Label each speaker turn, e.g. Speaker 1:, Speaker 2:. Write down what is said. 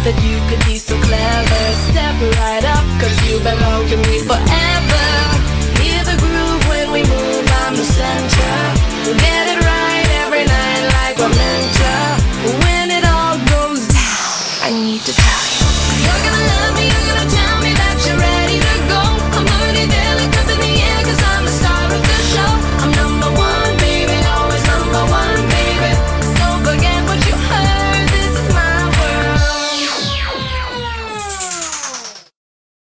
Speaker 1: that you could be so clever. Step right up, cause you belong to me forever. Hear the groove when we move, I'm the center. Get it right every night like a mentor. When it all goes down, I need to tell you.